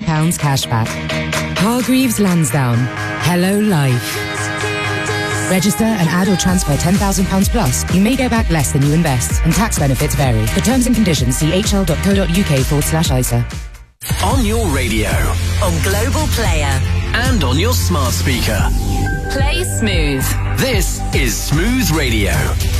cashback. Hargreaves Lansdowne. Hello Life. Register and add or transfer £10,000 plus. You may get back less than you invest, and tax benefits vary. For terms and conditions, see hl.co.uk/ISA. On your radio, on Global Player, and on your smart speaker. Play Smooth. This is Smooth Radio.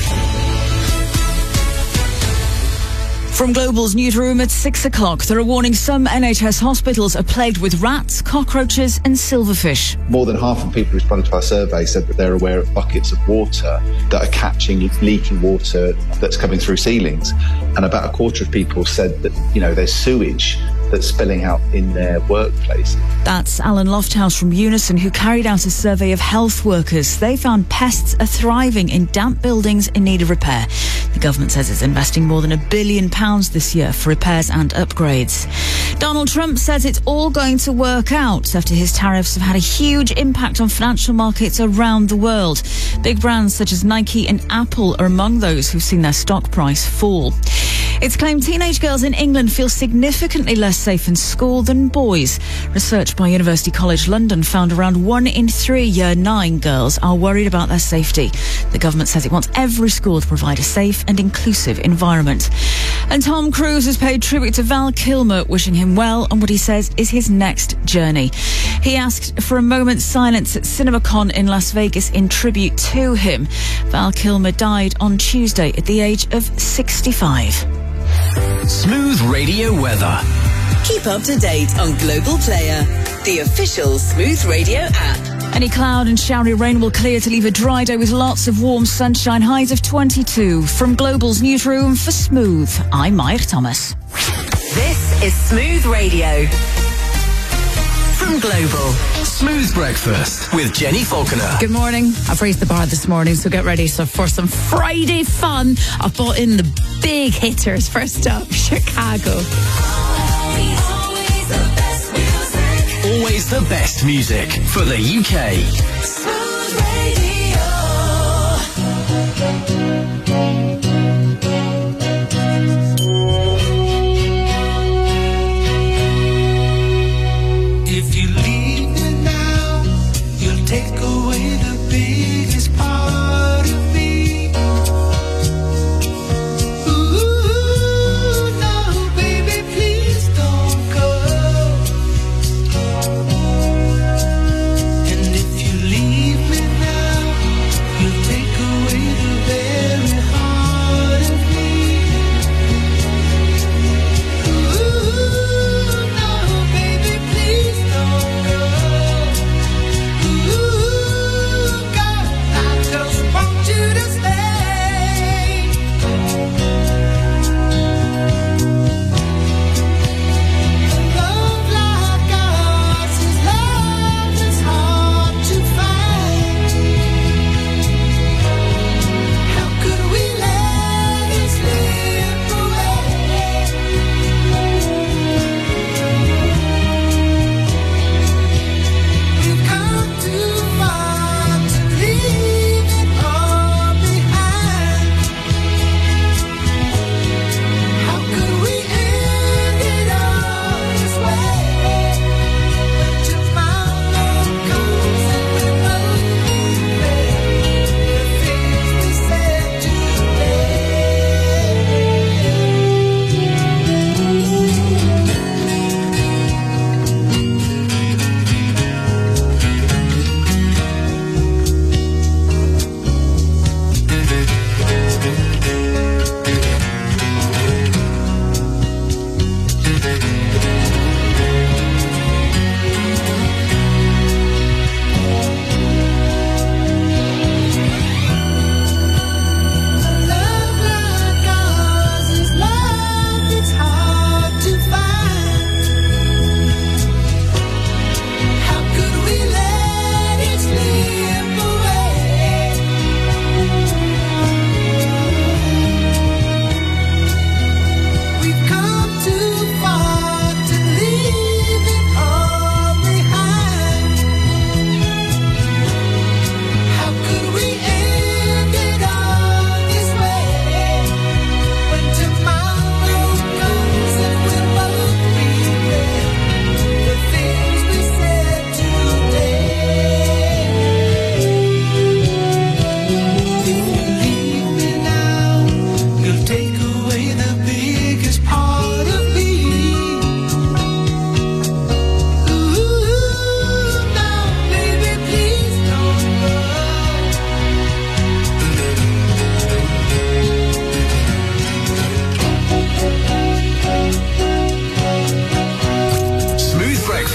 From Global's newsroom at 6 o'clock, there are warnings some NHS hospitals are plagued with rats, cockroaches and silverfish. More than half of people who responded to our survey said that they're aware of buckets of water that are catching leaking water that's coming through ceilings. And about a quarter of people said that, there's sewage that's spilling out in their workplace. That's Alan Lofthouse from Unison, who carried out a survey of health workers. They found pests are thriving in damp buildings in need of repair. The government says it's investing more than £1 billion this year for repairs and upgrades. Donald Trump says it's all going to work out after his tariffs have had a huge impact on financial markets around the world. Big brands such as Nike and Apple are among those who've seen their stock price fall. It's claimed teenage girls in England feel significantly less safe in school than boys. Research by University College London found around 1 in 3 Year 9 girls are worried about their safety. The government says it wants every school to provide a safe and inclusive environment. And Tom Cruise has paid tribute to Val Kilmer, wishing him well on what he says is his next journey. He asked for a moment's silence at CinemaCon in Las Vegas in tribute to him. Val Kilmer died on Tuesday at the age of 65. Smooth Radio weather. Keep up to date on Global Player, the official Smooth Radio app. Any cloud and showery rain will clear to leave a dry day with lots of warm sunshine, highs of 22. From Global's newsroom for Smooth, I'm Maya Thomas. This is Smooth Radio. From Global. Smooth Breakfast with Jenny Falconer. Good morning. I've raised the bar this morning, so get ready for some Friday fun. I've brought in the big hitters. First up, Chicago. Always the best music for the UK. Smooth Radio. If you leave me now, you'll take away the biggest part of me. Ooh, no, baby, please don't go. And if you leave me now, you'll take away the very heart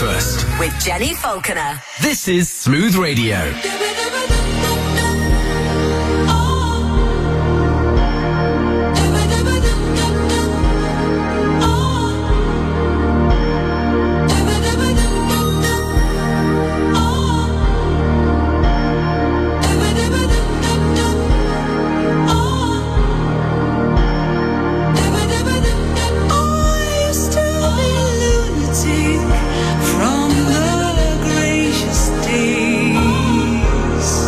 Breakfast with Jenny Falconer. This is Smooth Radio. From the gracious days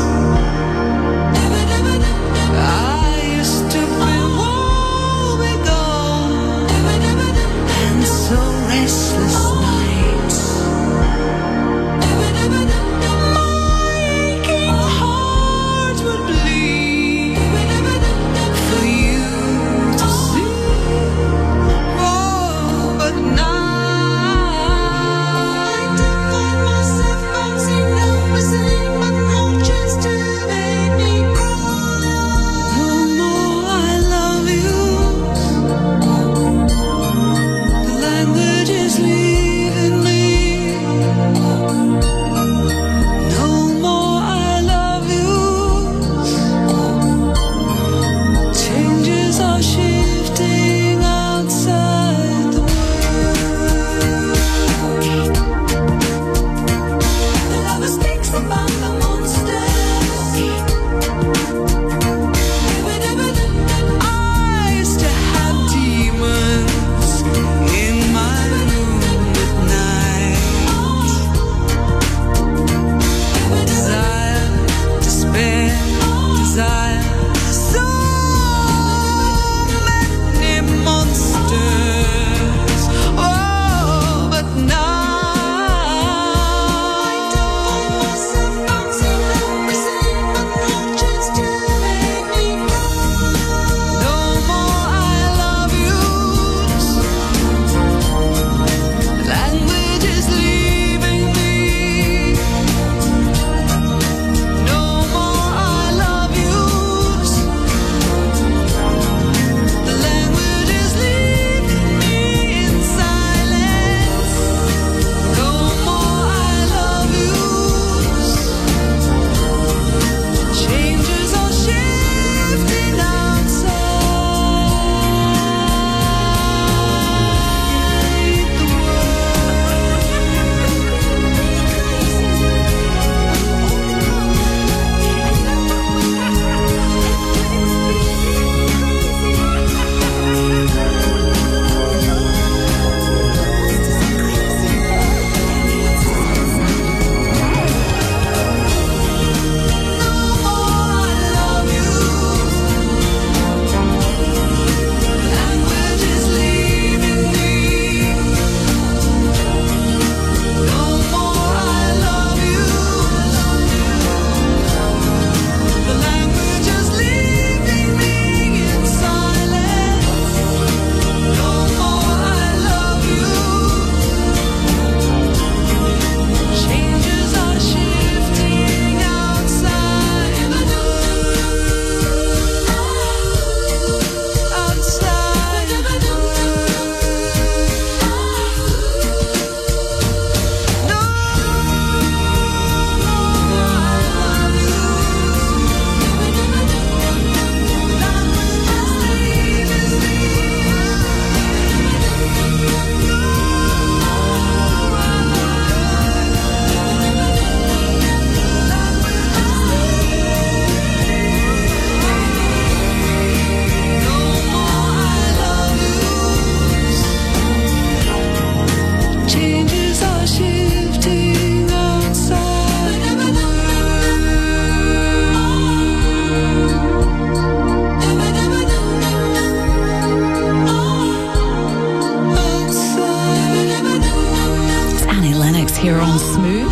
here on Smooth.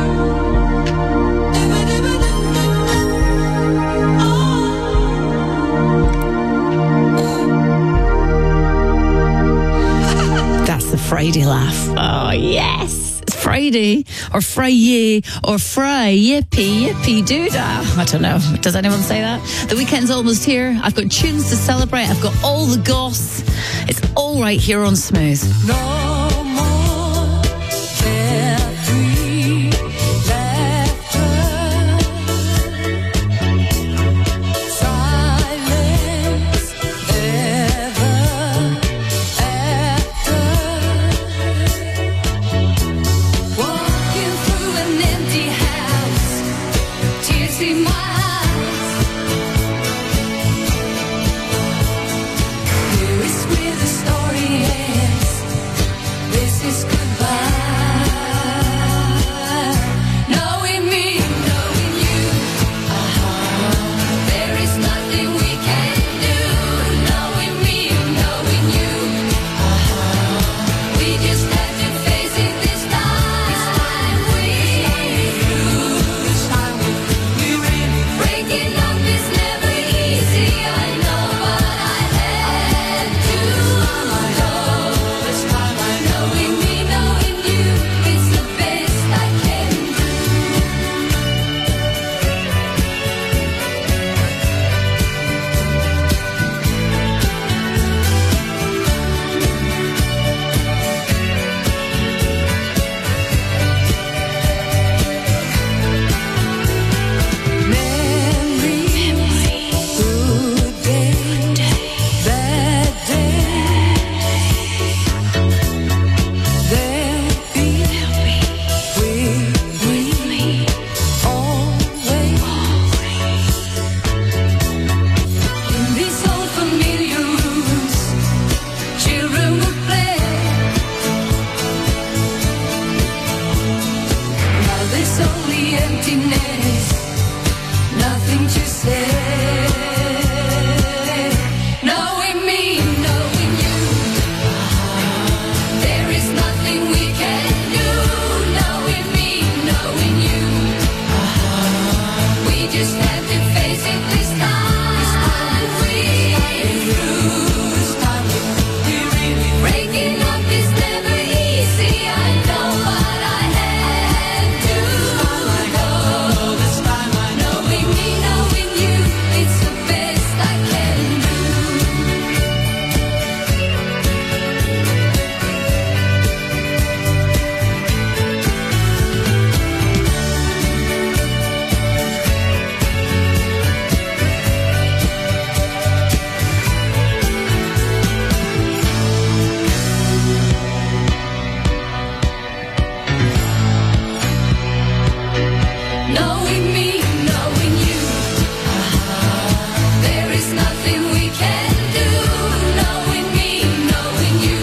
That's the Friday laugh. Oh, yes. It's Friday, or Friday, or Fry, yippee, yippee, doodah. I don't know. Does anyone say that? The weekend's almost here. I've got tunes to celebrate. I've got all the goss. It's all right here on Smooth. No more fair emptiness, nothing to say. Knowing me, knowing you, there is nothing we can do. Knowing me, knowing you, we just have to face it this time. Breaking up is never easy. I know what I have to go. This time I know. Knowing me, knowing you, it's the best I can do. Knowing me, knowing you, there is nothing we can do. Knowing me, knowing you,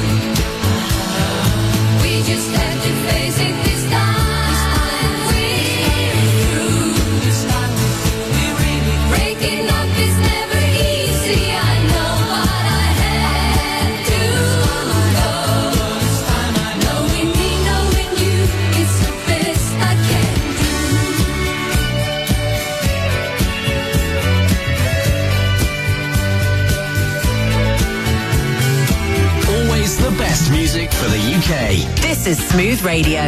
we just have to face it this time. We're through. This time we're really breaking up is never easy. I know what I have to go. This time I knowing me, knowing you, it's the best I can do. Always the best music for the UK. This is Smooth Radio.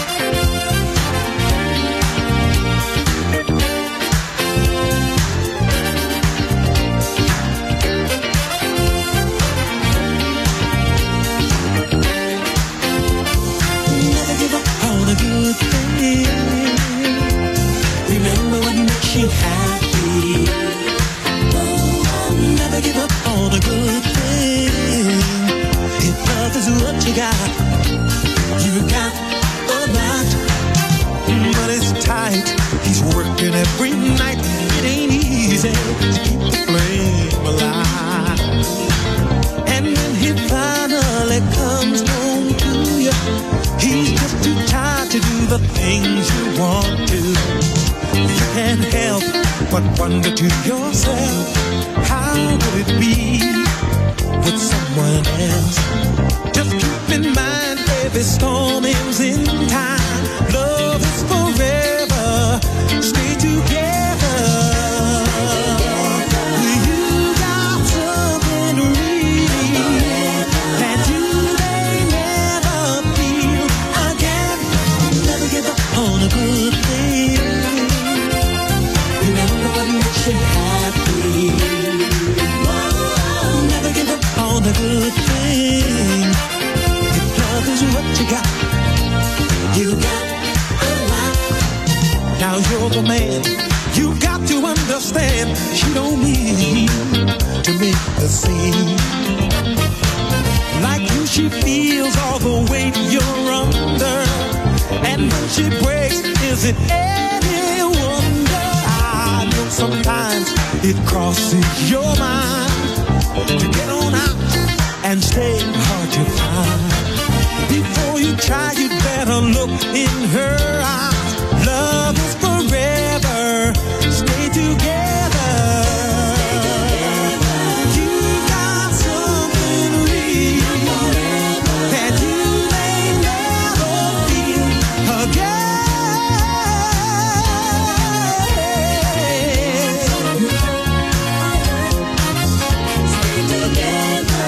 Never give up on a good thing. Remember what makes you happy. Never give up on a good thing. If love is what you got a lot. But it's tight. He's working every night. It ain't easy to keep the flame alive. And when he finally comes home to you, he's just too tired to do the things you want to. You can't help but wonder to yourself, how would it be with someone else? Just keep in mind, every storm ends in time. Love is forever. Stay together. You got something real that you may never feel again. Never give up on a good thing. Remember what makes you happy. Never give up on a good thing. If love is what you got a lot. Now you're the man, you got to understand, she don't mean to make the scene. Like you, she feels all the weight you're under. And when she breaks, is it any wonder? I know sometimes it crosses your mind to get on out and stay hard to find. Before you try, you'd better look in her eyes. Love is forever. Stay together. You got something real that you may never feel again. Stay together.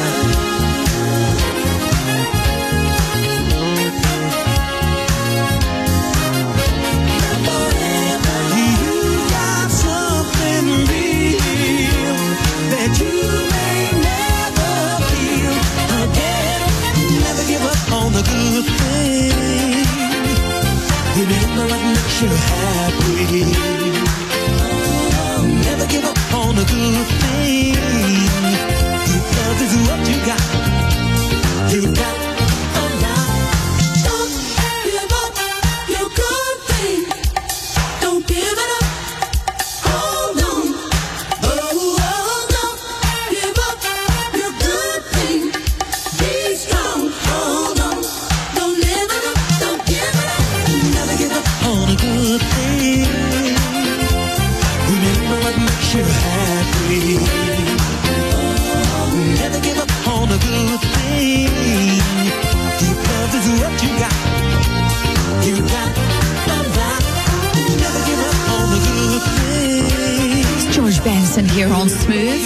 Remember what makes you happy. Never give up on a good thing. If love is what you got a lot. Don't give up your good thing. Don't give it up. Hold on. Oh, don't give up your good thing. Be strong. Hold on. Don't live it up. Don't give it up. Never give up on a good thing. Neeson here on Smooth.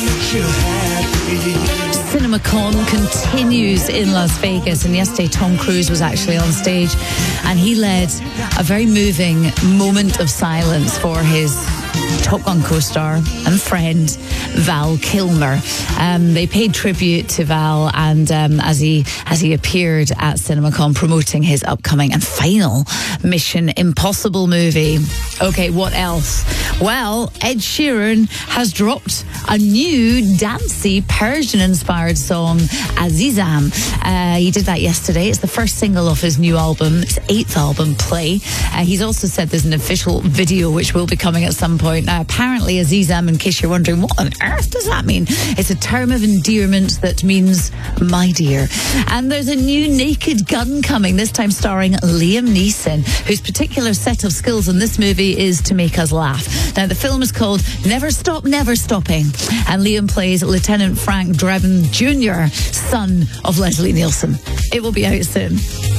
CinemaCon continues in Las Vegas, and yesterday Tom Cruise was actually on stage and he led a very moving moment of silence for his Top Gun co-star and friend Val Kilmer. They paid tribute to Val, and as he appeared at CinemaCon promoting his upcoming and final Mission Impossible movie. Okay, what else? Well, Ed Sheeran has dropped a new dancey Persian-inspired song, Azizam. He did that yesterday. It's the first single off his new album, his 8th album, Play. He's also said there's an official video which will be coming at some point. Now, apparently Azizam, in case you're wondering, what on earth does that mean? It's a term of endearment that means my dear. And there's a new Naked Gun coming, this time starring Liam Neeson, whose particular set of skills in this movie is to make us laugh. Now, the film is called Never Stop, Never Stopping, and Liam plays Lieutenant Frank Drebin Jr., son of Leslie Nielsen. It will be out soon.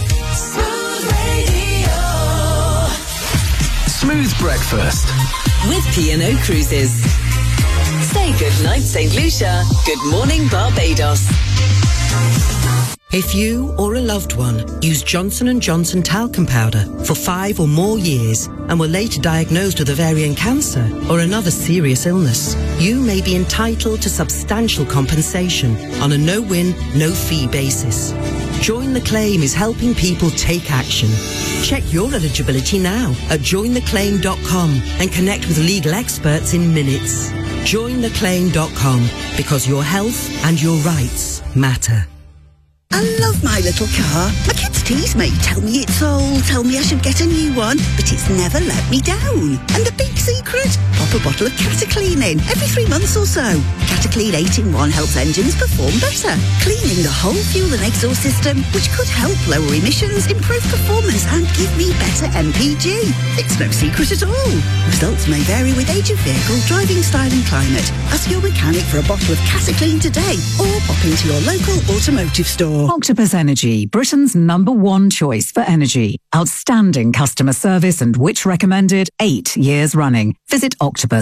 Smooth Breakfast with P&O Cruises. Say good night, St. Lucia. Good morning, Barbados. If you or a loved one used Johnson & Johnson talcum powder for 5 or more years and were later diagnosed with ovarian cancer or another serious illness, you may be entitled to substantial compensation on a no-win, no-fee basis. Join the Claim is helping people take action. Check your eligibility now at jointheclaim.com and connect with legal experts in minutes. Jointheclaim.com, because your health and your rights matter. I love my little car. My kids tease me, tell me it's old, tell me I should get a new one, but it's never let me down. And the big secret? Pop a bottle of Cataclean in every 3 months or so. Cataclean 8-in-1 helps engines perform better, cleaning the whole fuel and exhaust system, which could help lower emissions, improve performance and give me better MPG. It's no secret at all. Results may vary with age of vehicle, driving style and climate. Ask your mechanic for a bottle of Cataclean today or pop into your local automotive store. Octopus Energy, Britain's #1 choice for energy. Outstanding customer service and which recommended 8 years running. Visit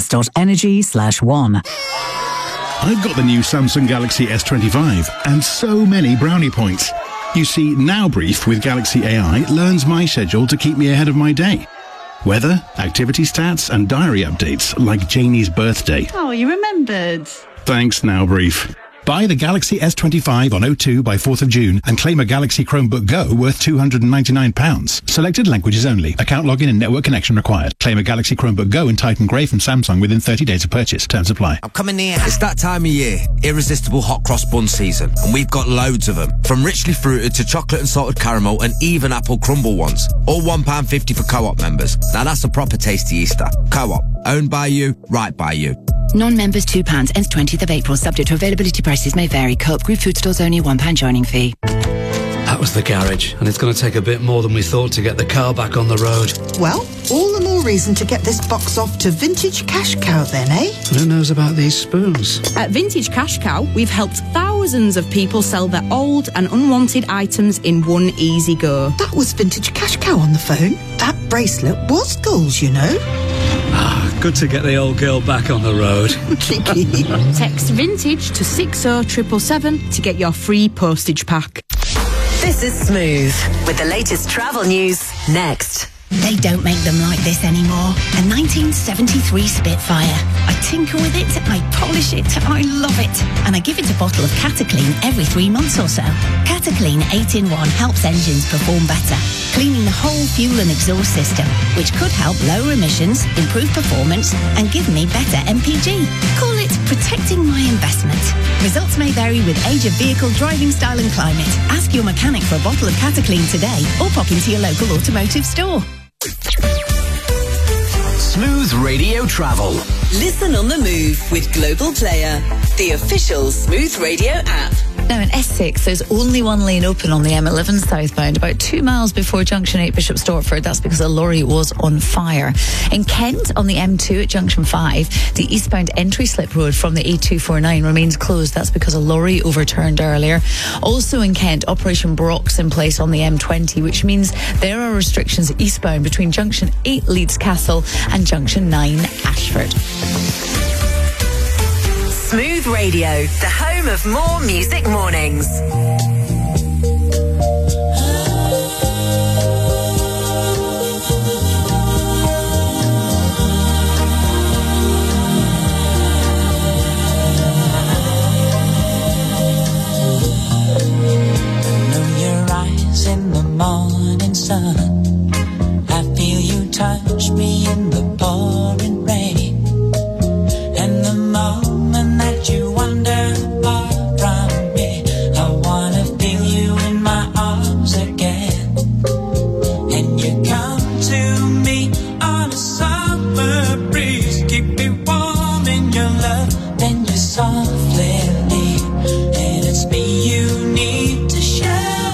octopus.energy/1. I've got the new Samsung Galaxy S25 and so many brownie points. You see, Now Brief with Galaxy AI learns my schedule to keep me ahead of my day. Weather, activity stats and diary updates like Janie's birthday. Oh, you remembered. Thanks, Now Brief. Buy the Galaxy S25 on O2 by 4th of June and claim a Galaxy Chromebook Go worth £299. Selected languages only. Account login and network connection required. Claim a Galaxy Chromebook Go in Titan Grey from Samsung within 30 days of purchase. Terms apply. I'm coming near. It's that time of year. Irresistible hot cross bun season. And we've got loads of them. From richly fruited to chocolate and salted caramel and even apple crumble ones. All £1.50 for Co-op members. Now that's a proper tasty Easter. Co-op. Owned by you, right by you. Non-members £2, ends 20th of April, subject to availability. Prices may vary. Co-op Group food stores only, £1 joining fee. That was the garage, and it's going to take a bit more than we thought to get the car back on the road. Well, all the more reason to get this box off to Vintage Cash Cow then, eh? Who knows about these spoons? At Vintage Cash Cow, we've helped thousands of people sell their old and unwanted items in one easy go. That was Vintage Cash Cow on the phone. That bracelet was goals, you know. Ah, good to get the old girl back on the road. Cheeky. Text Vintage to 60777 to get your free postage pack. This is Smooth with the latest travel news next. They don't make them like this anymore. A 1973 Spitfire. I tinker with it, I polish it, I love it. And I give it a bottle of Cataclean every 3 months or so. Cataclean 8-in-1 helps engines perform better, cleaning the whole fuel and exhaust system, which could help lower emissions, improve performance, and give me better MPG. Call it protecting my investment. Results may vary with age of vehicle, driving style and climate. Ask your mechanic for a bottle of Cataclean today or pop into your local automotive store. Smooth Radio Travel. Listen on the move with Global Player, the official Smooth Radio app. Now in Essex, there's only one lane open on the M11 southbound, about 2 miles before Junction 8 Bishop Stortford. That's because a lorry was on fire. In Kent, on the M2 at Junction 5, the eastbound entry slip road from the A249 remains closed. That's because a lorry overturned earlier. Also in Kent, Operation Brock's in place on the M20, which means there are restrictions eastbound between Junction 8 Leeds Castle and Junction 9 Ashford. Smooth Radio, the home of more music mornings. In the morning sun, I feel you touch me in the pouring rain, and the moment that you wander far from me, I wanna feel you in my arms again. And you come to me on a summer breeze, keep me warm in your love, then you softly leave, and it's me you need to show.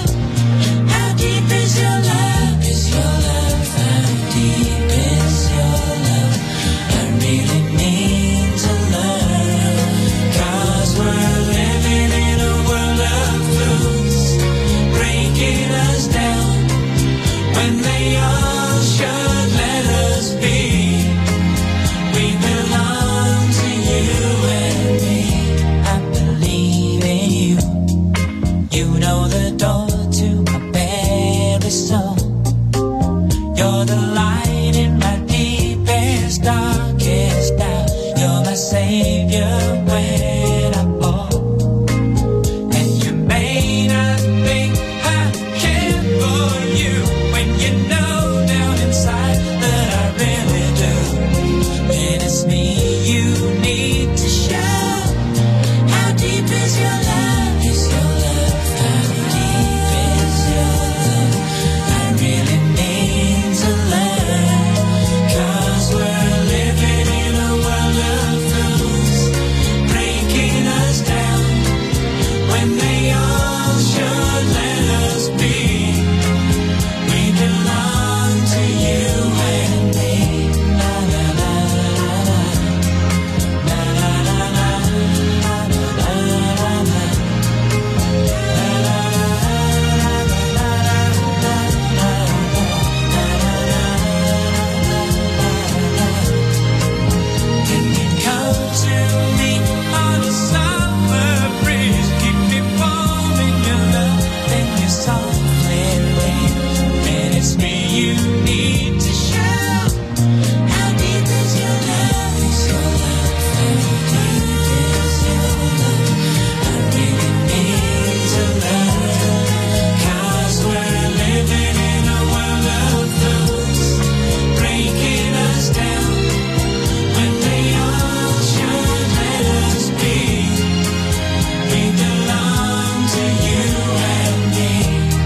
Savior, when I fall, and you may not think I care for you, when you know down inside that I really do, and it's me you need to show. How deep is your love? Is your love? How deep is your love? I really need to learn, 'cause we're living in a world of breaking us down when they all should let us be. We belong to you and me. La la la la la, la la la la, la la la la, can you come to me on a summer breeze, keep me warm in your love, then you softly leave, and it's me you need to show. How deep is your love? Is your love? How deep is your love? I really need to learn, 'cause we're living in a world of fools, breaking us down when they all should let us be. We belong to you and me.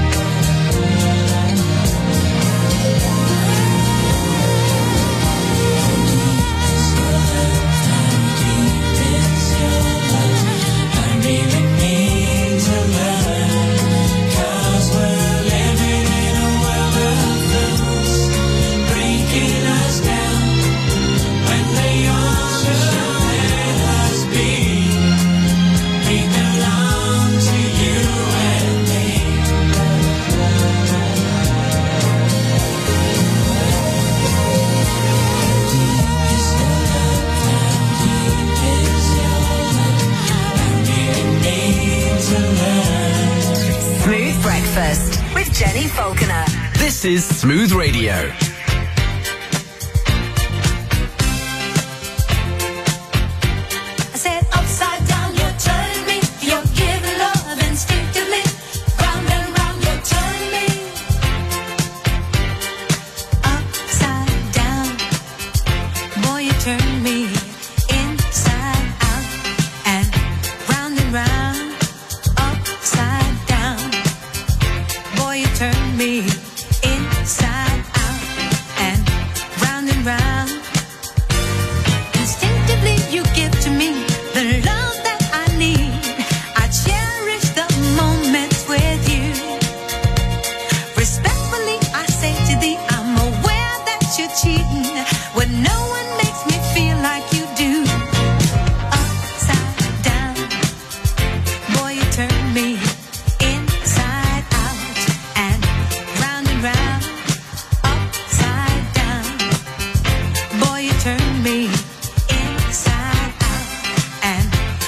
I really need to learn, 'cause we're living in a world of fools, breaking us down when they all should let us be. We belong to you and me. Smooth Breakfast with Jenny Falconer. This is Smooth Radio. I said upside down, you turn me. You give love instinctively. Round and round, you turn me. Upside down, boy, you turn me inside out and round upside down. Boy, you turn me inside out and round. Instinctively, you give to me the love that I need. I cherish the moments with you. Respectfully, I say to thee, I'm aware that you're cheating when no one makes me feel like you do. Upside down, boy, you turn me inside out and round, upside down. Boy, you turn me inside out and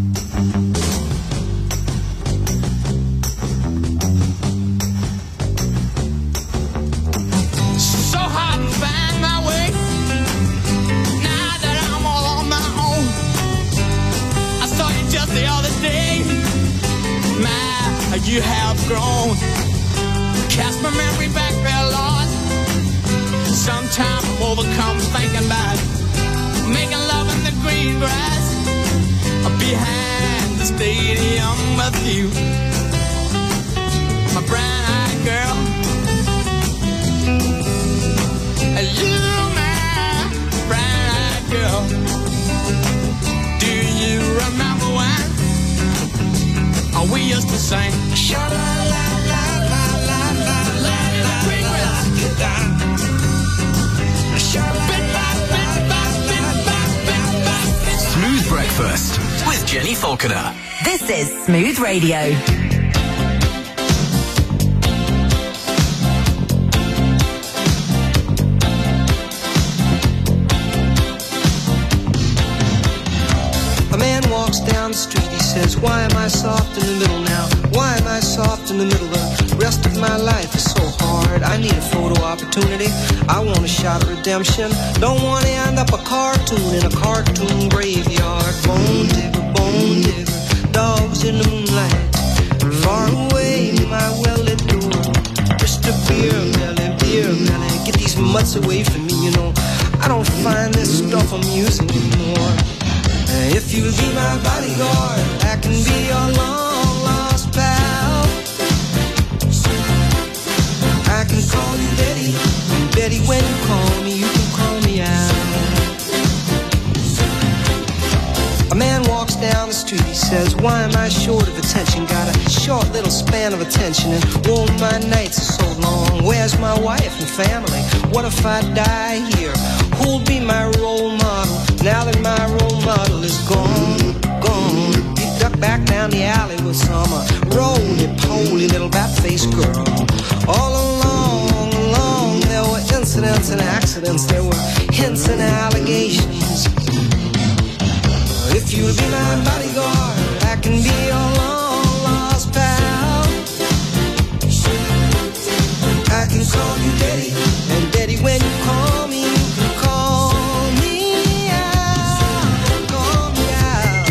So hard to find my way. Now that I'm all on my own, I saw you just the other day. My, you have grown. Cast my memory back there, Lord. Sometimes I'm overcome thinking about making love in the green grass behind the stadium with you, my brown-eyed girl. You, my brown-eyed girl. Do you remember when we used to sing? Sha-la-la-la-la-la-la-la-la-la. Jenny Falconer. This is Smooth Radio. A man walks down the street, he says, why am I soft in the middle now? Why am I soft in the middle? The rest of my life is so hard. I need a photo opportunity. I want a shot of redemption. Don't want to end up a cartoon in a cartoon graveyard. Bone digger, dogs in the moonlight. Far away, my well-lit door. Just a beer belly, get these mutts away from me, you know. I don't find this stuff amusing anymore. If you'll be my bodyguard, I can be your long-lost pal. I can call you Betty, and Betty, when you call me, you can call me out. A man walks down the street, he says, why am I short of attention? Got a short little span of attention, and oh, my nights are so long. Where's my wife and family? What if I die here? Who'll be my role model now that my role model is gone? You duck back down the alley with some roly-poly little bat-faced girl. All along, there were incidents and accidents. There were hints and allegations. If you'll be my bodyguard, I can be your long-lost pal. I can call you Betty, and Betty, when you call me, you can call me out, call me out.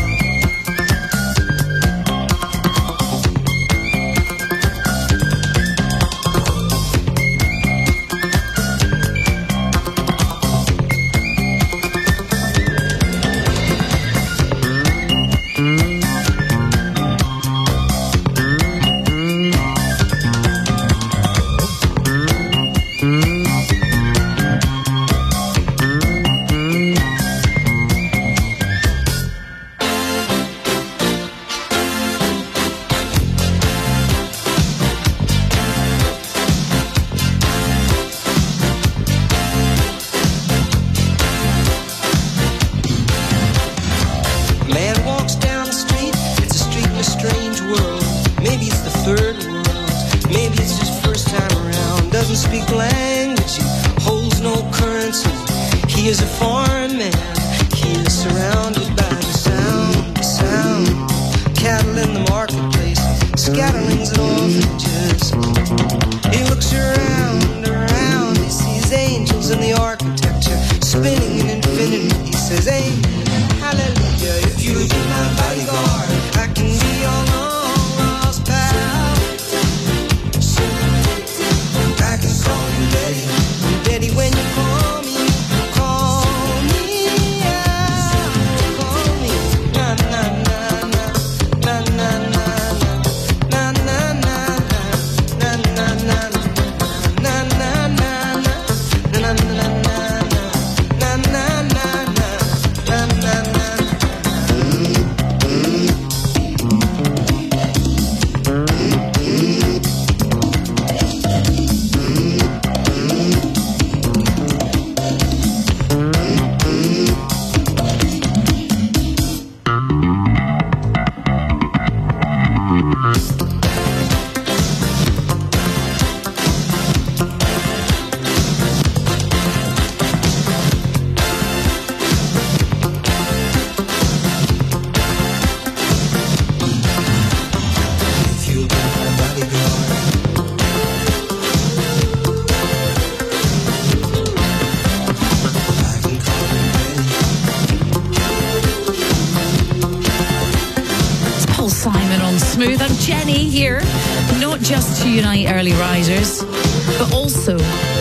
Smooth. I'm Jenny here, not just to unite early risers, but also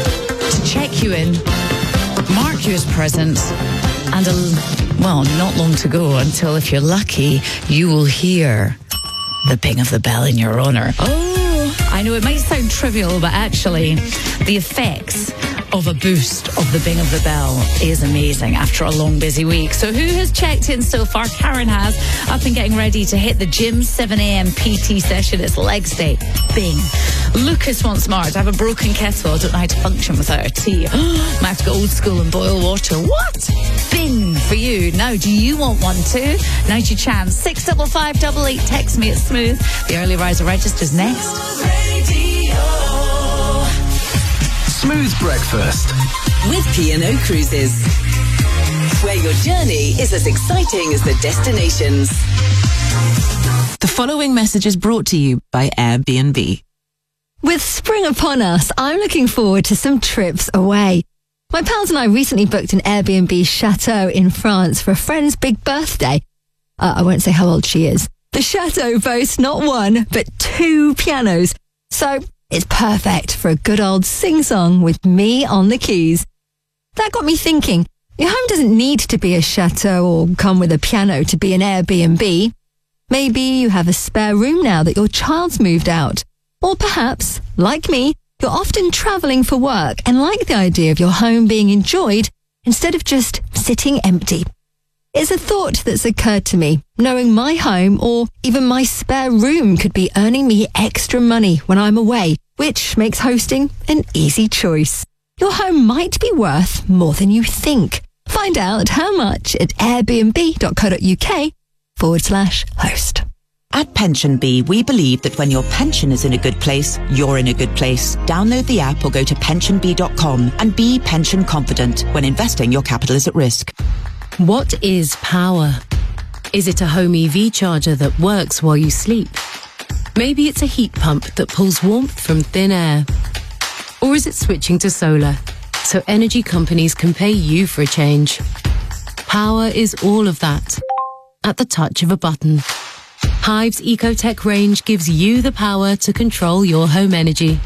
to check you in, mark you as present, and not long to go until, if you're lucky, you will hear the ping of the bell in your honour. Oh, I know it might sound trivial, but actually the effects of a boost of the Bing of the Bell is amazing after a long, busy week. So who has checked in so far? Karen has. Up and getting ready to hit the gym, 7 a.m. PT session. It's legs day. Bing. Lucas wants smart. I have a broken kettle. I don't know how to function without a tea. Might have to go old school and boil water. What? Bing for you. Now, do you want one too? Now's your chance. 65588. Text me. It's Smooth. The early riser registers next. Smooth breakfast. With P&O Cruises, where your journey is as exciting as the destinations. The following message is brought to you by Airbnb. With spring upon us, I'm looking forward to some trips away. My pals and I recently booked an Airbnb chateau in France for a friend's big birthday. I won't say how old she is. The chateau boasts not one, but 2 pianos. So it's perfect for a good old sing-song with me on the keys. That got me thinking, your home doesn't need to be a chateau or come with a piano to be an Airbnb. Maybe you have a spare room now that your child's moved out. Or perhaps, like me, you're often travelling for work and like the idea of your home being enjoyed instead of just sitting empty. It's a thought that's occurred to me, knowing my home or even my spare room could be earning me extra money when I'm away, which makes hosting an easy choice. Your home might be worth more than you think. Find out how much at airbnb.co.uk/host. At PensionBee, we believe that when your pension is in a good place, you're in a good place. Download the app or go to pensionbee.com and be pension confident when investing your capital is at risk. What is power? Is it a home EV charger that works while you sleep? Maybe it's a heat pump that pulls warmth from thin air. Or is it switching to solar, so energy companies can pay you for a change? Power is all of that, at the touch of a button. Hive's EcoTech range gives you the power to control your home energy.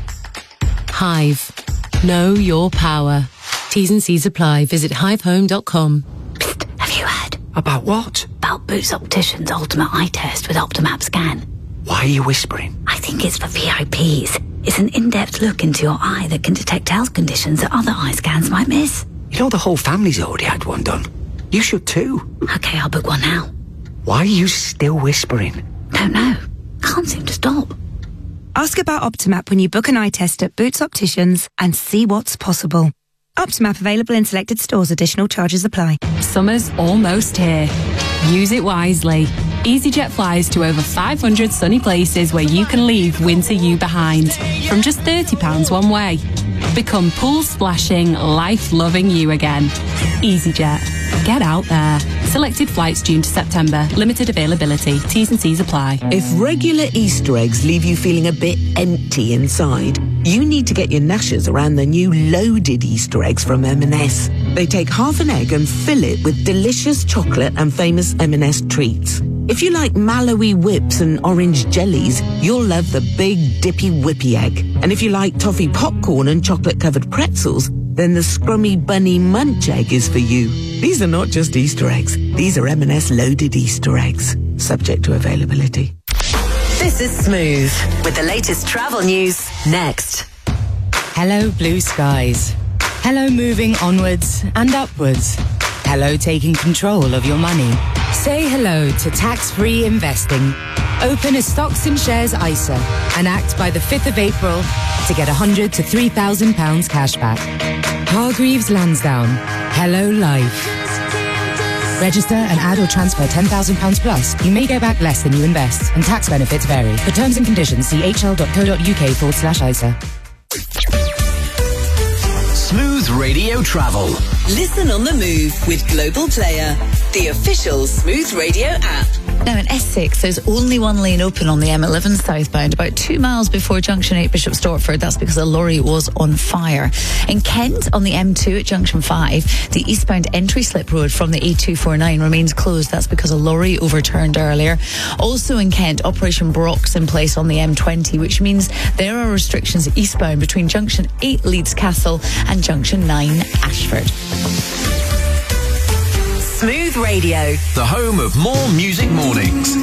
Hive. Know your power. T's and C's apply. Visit hivehome.com. Have you heard? About what? About Boots Opticians Ultimate Eye Test with Optimap Scan. Why are you whispering? I think it's for VIPs. It's an in-depth look into your eye that can detect health conditions that other eye scans might miss. You know the whole family's already had one done. You should too. Okay, I'll book one now. Why are you still whispering? Don't know. Can't seem to stop. Ask about Optimap when you book an eye test at Boots Opticians and see what's possible. Optimap available in selected stores. Additional charges apply. Summer's almost here. Use it wisely. EasyJet flies to over 500 sunny places where you can leave winter you behind. From just £30 one way. Become pool splashing, life-loving you again. EasyJet. Get out there. Selected flights June to September. Limited availability. T's and C's apply. If regular Easter eggs leave you feeling a bit empty inside, you need to get your gnashers around the new loaded Easter eggs from M&S. They take half an egg and fill it with delicious chocolate and famous M&S treats. If you like Mallowy whips and orange jellies, you'll love the big dippy whippy egg. And if you like toffee popcorn and chocolate-covered pretzels, then the scrummy bunny munch egg is for you. These are not just Easter eggs. These are M&S loaded Easter eggs, subject to availability. This is Smooth, with the latest travel news next. Hello, blue skies. Hello, moving onwards and upwards. Hello, taking control of your money. Say hello to tax-free investing. Open a stocks and shares ISA and act by the 5th of April to get £100 to £3,000 cash back. Hargreaves Lansdowne. Hello, life. Register and add or transfer £10,000 plus. You may get back less than you invest, and tax benefits vary. For terms and conditions, see hl.co.uk/ISA. Smooth Radio Travel. Listen on the move with Global Player, the official Smooth Radio app. Now in Essex, there's only one lane open on the M11 southbound, about 2 miles before Junction 8 Bishop Stortford. That's because a lorry was on fire. In Kent, on the M2 at Junction 5, the eastbound entry slip road from the A249 remains closed. That's because a lorry overturned earlier. Also in Kent, Operation Brock's in place on the M20, which means there are restrictions eastbound between Junction 8 Leeds Castle and Junction 9 Ashford. Smooth Radio, the home of more music mornings.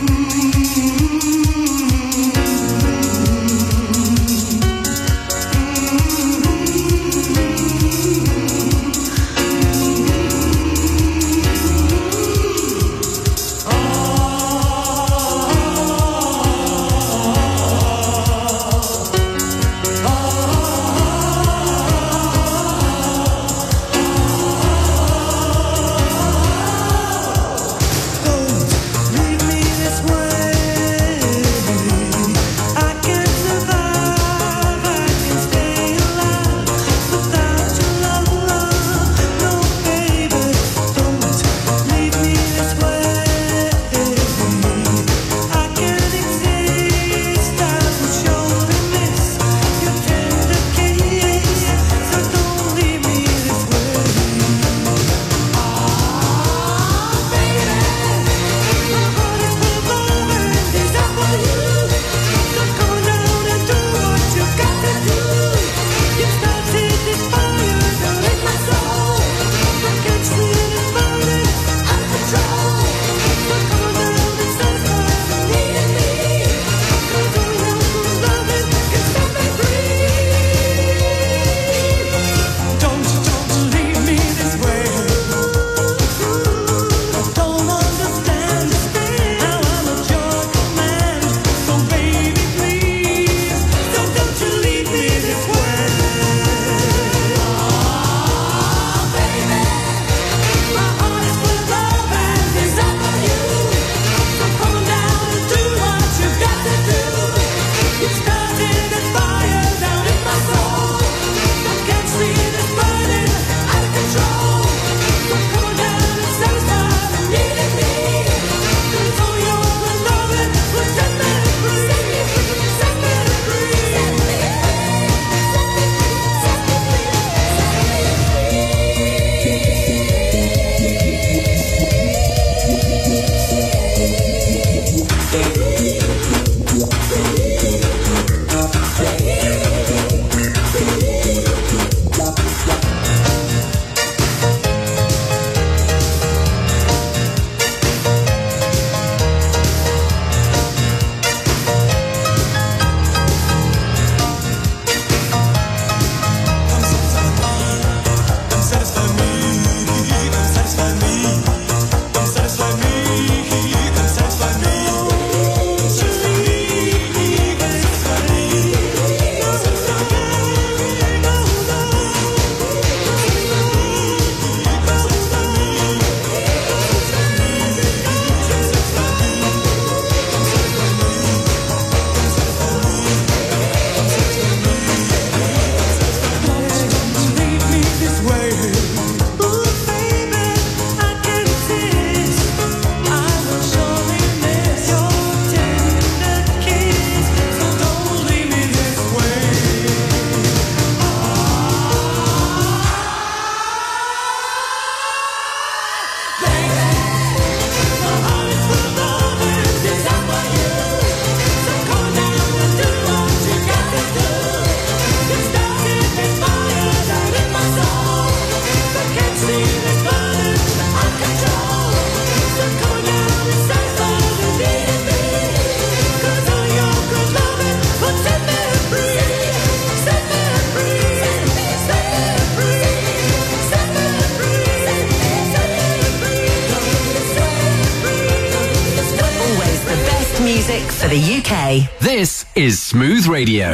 music for the UK. This is Smooth Radio.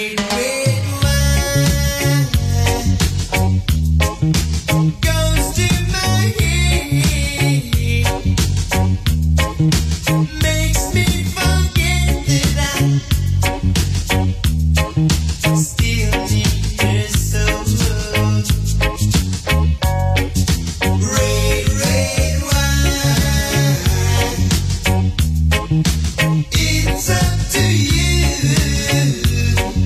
It's up to you.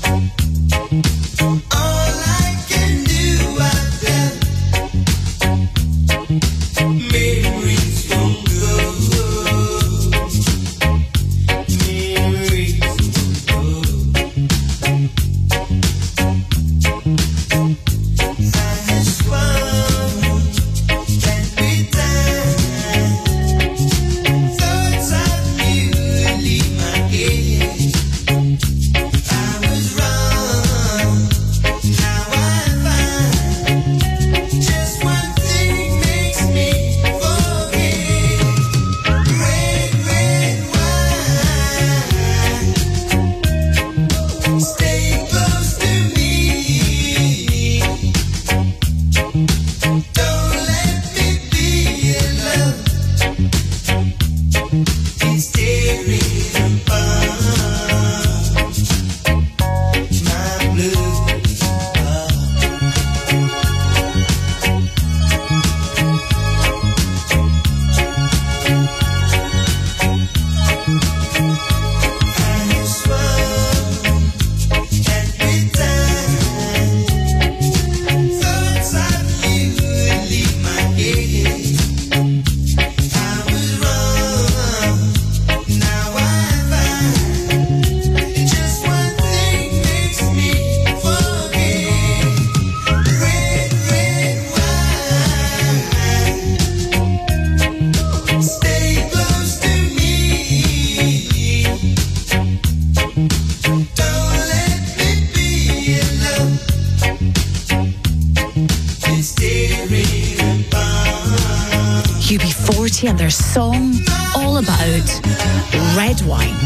UB40 and their song all about red wine.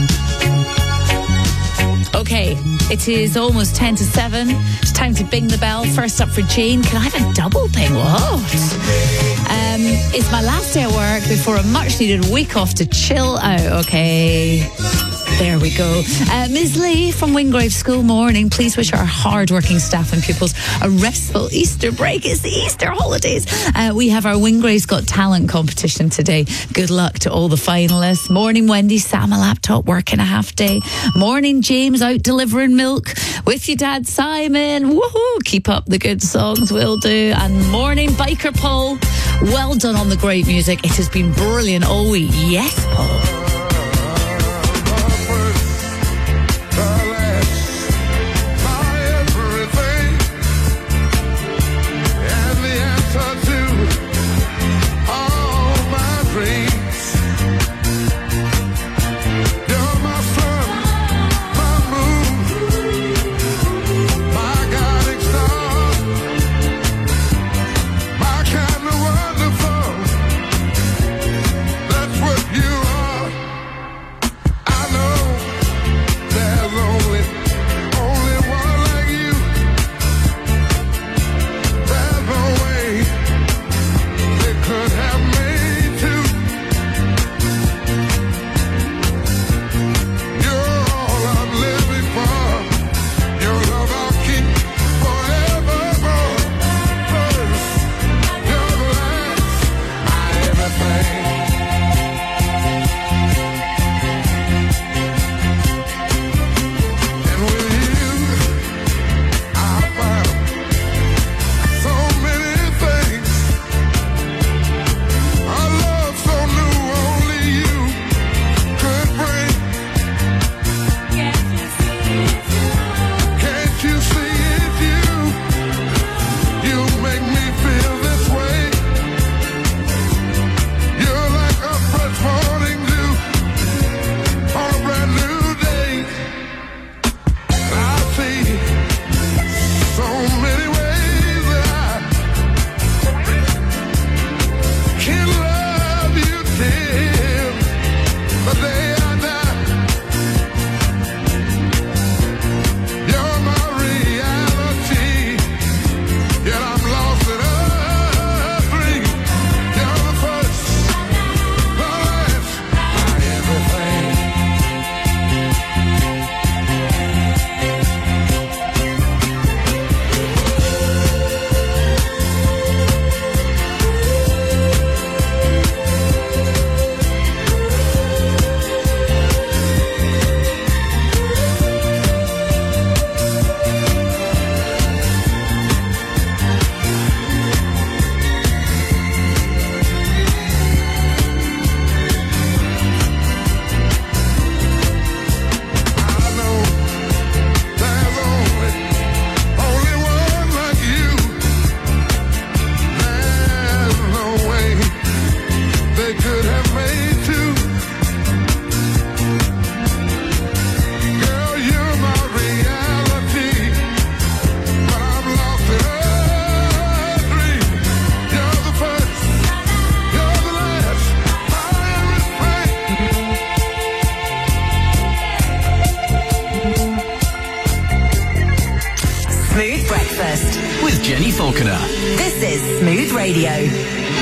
Okay, it is almost 10 to 7. It's time to bing the bell. First up for Jane. Can I have a double bing? What? It's my last day at work before a much needed week off to chill out. Okay. There we go. Ms. Lee from Wingrave School, morning. Please wish our hard-working staff and pupils a restful Easter break. It's the Easter holidays. We have our Wingrave's Got Talent competition today. Good luck to all the finalists. Morning, Wendy. Sam, a laptop, working a half day. Morning, James, out delivering milk with your dad, Simon. Woohoo! Keep up the good songs, will do. And morning, Biker Paul. Well done on the great music. It has been brilliant all week. Yes, Paul. That's what you are. Falconer. This is Smooth Radio.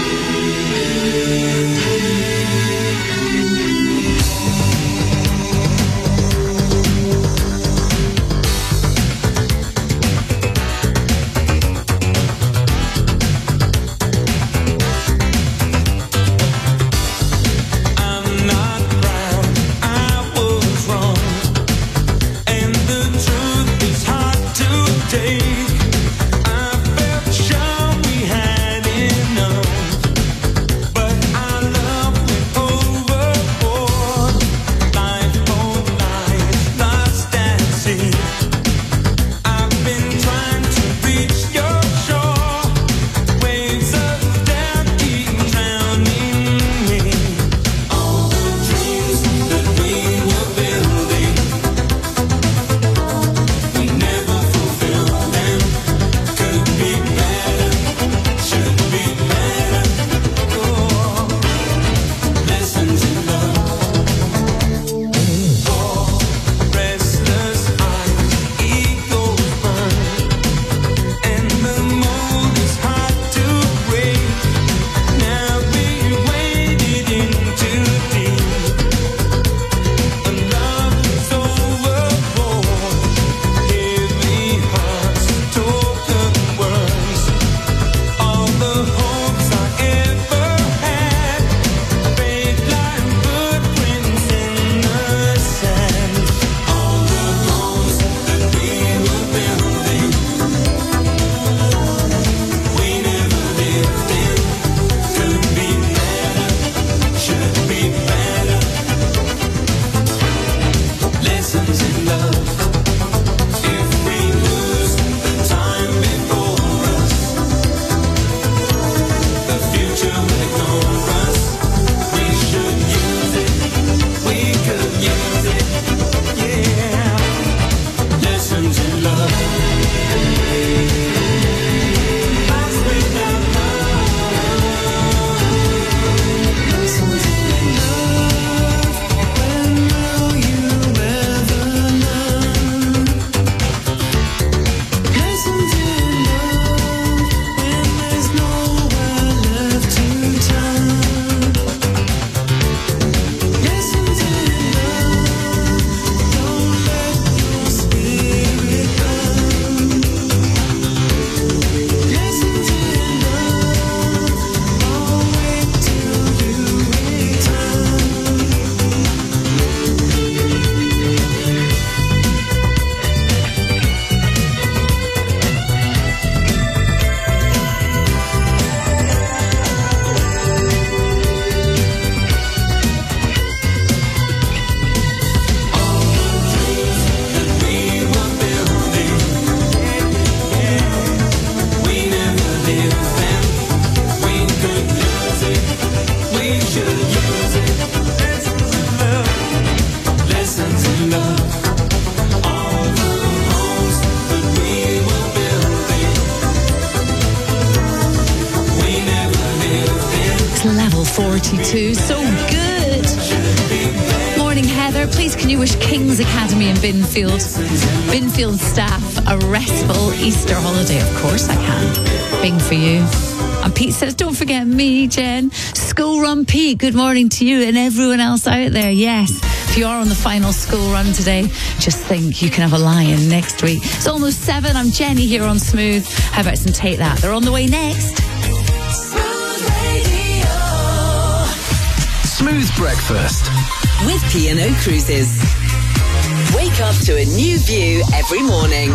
Level 42, so good. Morning, Heather. Please can you wish King's Academy in Binfield staff a restful Easter holiday? Of course I can. Bing for you. And Pete says, don't forget me, Jen. School run Pete, good morning to you and everyone else out there. Yes, if you are on the final school run today, just think you can have a lie-in next week. It's almost 7. I'm Jenny here on Smooth. How about some Take That? They're on the way next. Smooth breakfast with P&O Cruises. Wake up to a new view every morning.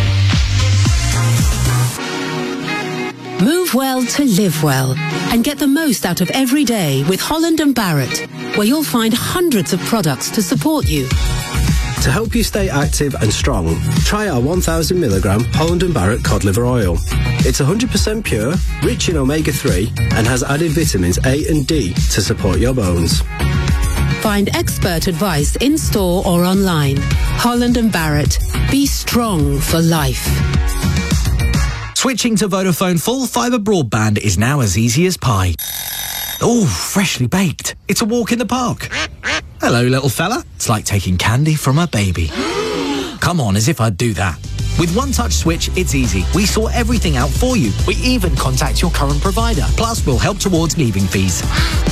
Move well to live well and get the most out of every day with Holland & Barrett, where you'll find hundreds of products to support you. To help you stay active and strong, try our 1000 milligram Holland & Barrett cod liver oil. It's 100% pure, rich in omega-3 and has added vitamins A and D to support your bones. Find expert advice in-store or online. Holland & Barrett. Be strong for life. Switching to Vodafone full fibre broadband is now as easy as pie. Oh, freshly baked. It's a walk in the park. Hello, little fella. It's like taking candy from a baby. Come on, as if I'd do that. With One Touch Switch, it's easy. We sort everything out for you. We even contact your current provider. Plus, we'll help towards leaving fees.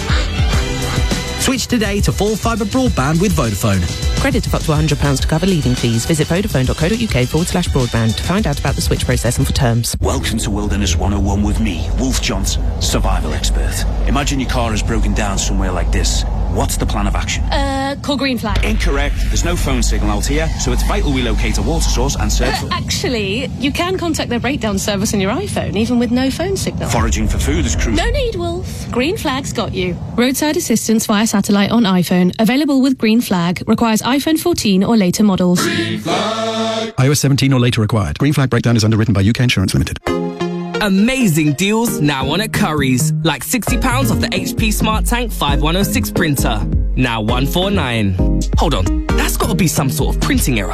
Switch today to full fibre broadband with Vodafone. Credit of up to £100 to cover leaving fees. Visit vodafone.co.uk/broadband to find out about the switch process and for terms. Welcome to Wilderness 101 with me, Wolf Johnson, survival expert. Imagine your car has broken down somewhere like this. What's the plan of action? Call Green Flag. Incorrect. There's no phone signal out here, so it's vital we locate a water source and search for... Actually, you can contact their breakdown service on your iPhone, even with no phone signal. Foraging for food is crucial. No need, Wolf. Green Flag's got you. Roadside assistance via satellite on iPhone. Available with Green Flag. Requires iPhone 14 or later models. iOS 17 or later required. Green Flag breakdown is underwritten by UK Insurance Limited. Amazing deals now on at Currys. Like £60 off the HP Smart Tank 5106 printer. Now £149. Hold on, that's got to be some sort of printing error.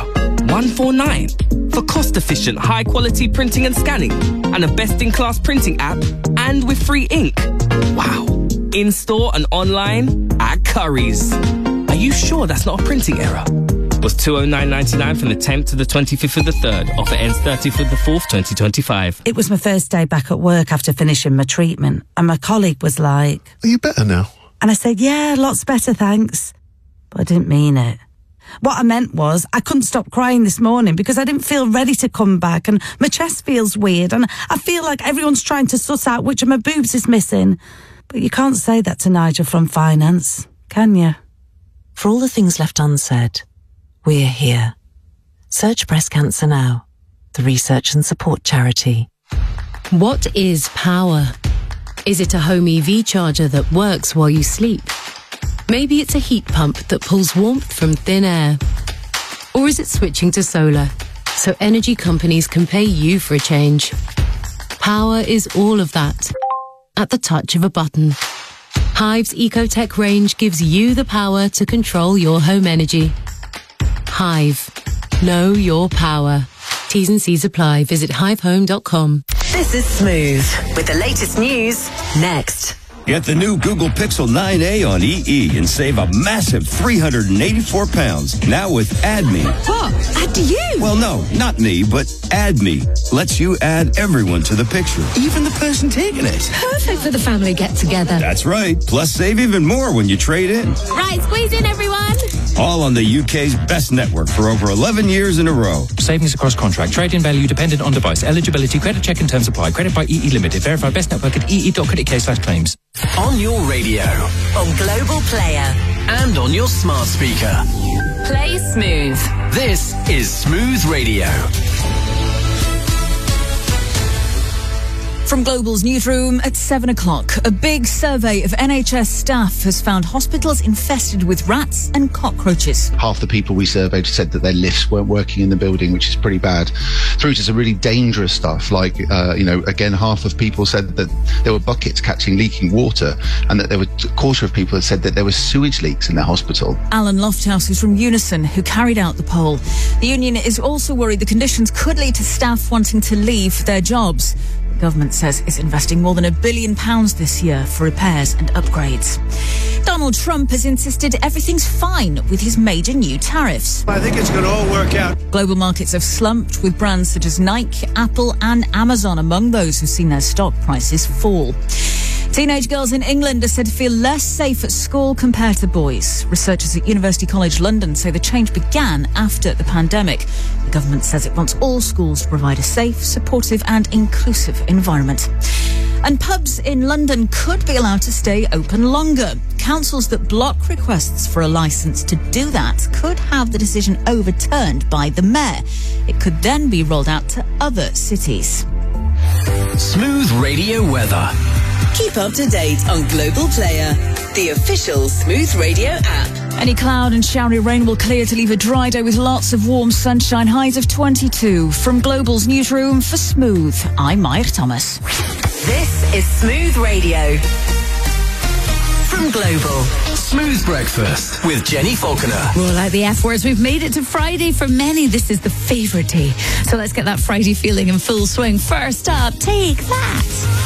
£149 for cost-efficient, high-quality printing and scanning, and a best-in-class printing app, and with free ink. Wow! In-store and online at Currys. Are you sure that's not a printing error? Was $209.99 from the 10th to the 25th of the 3rd. Offer ends 30th of the 4th, 2025. It was my first day back at work after finishing my treatment, and my colleague was like, "Are you better now?" And I said, "Yeah, lots better, thanks." But I didn't mean it. What I meant was I couldn't stop crying this morning because I didn't feel ready to come back, and my chest feels weird, and I feel like everyone's trying to suss out which of my boobs is missing. But you can't say that to Nigel from finance, can you? For all the things left unsaid, we're here. Search Breast Cancer Now, the research and support charity. What is power? Is it a home EV charger that works while you sleep? Maybe it's a heat pump that pulls warmth from thin air. Or is it switching to solar, so energy companies can pay you for a change? Power is all of that, at the touch of a button. Hive's EcoTech range gives you the power to control your home energy. Hive. Know your power. T's and C's apply. Visit hivehome.com. This is Smooth with the latest news next. Get the new Google Pixel 9a on EE and save a massive £384. Now with AddMe. What? Add you? Well, no, not me, but AddMe lets you add everyone to the picture, even the person taking it. Perfect for the family get-together. That's right. Plus, save even more when you trade in. Right, squeeze in, everyone. All on the UK's best network for over 11 years in a row. Savings across contract. Trade-in value dependent on device. Eligibility. Credit check and terms apply. Credit by EE Limited. Verify best network at ee.co.uk/claims. On your radio. On Global Player. And on your smart speaker. Play Smooth. This is Smooth Radio. From Global's newsroom at 7 o'clock, a big survey of NHS staff has found hospitals infested with rats and cockroaches. Half the people we surveyed said that their lifts weren't working in the building, which is pretty bad, through to some really dangerous stuff like, again, half of people said that there were buckets catching leaking water, and that there were a quarter of people that said that there were sewage leaks in their hospital. Alan Lofthouse is from Unison, who carried out the poll. The union is also worried the conditions could lead to staff wanting to leave their jobs. The government says it's investing more than £1 billion this year for repairs and upgrades. Donald Trump has insisted everything's fine with his major new tariffs. I think it's going to all work out. Global markets have slumped, with brands such as Nike, Apple and Amazon among those who've seen their stock prices fall. Teenage girls in England are said to feel less safe at school compared to boys. Researchers at University College London say the change began after the pandemic. The government says it wants all schools to provide a safe, supportive and inclusive environment. And pubs in London could be allowed to stay open longer. Councils that block requests for a licence to do that could have the decision overturned by the mayor. It could then be rolled out to other cities. Smooth Radio weather. Keep up to date on Global Player, the official Smooth Radio app. Any cloud and showery rain will clear to leave a dry day with lots of warm sunshine, highs of 22. From Global's newsroom for Smooth, I'm Maya Thomas. This is Smooth Radio. From Global. Smooth Breakfast with Jenny Falconer. Roll out the F words. We've made it to Friday. For many, this is the favourite day. So let's get that Friday feeling in full swing. First up, take that.